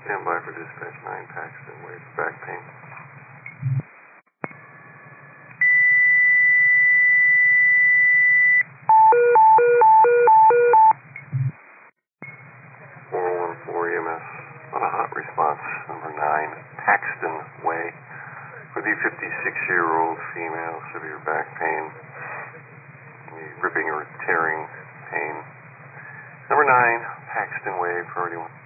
stand by for dispatch 9 Paxton Way for back pain. EMS on a hot response, number 9, Paxton Way, for the 56-year-old female, severe back pain, ripping or tearing pain. Number 9, Paxton Way, for 41.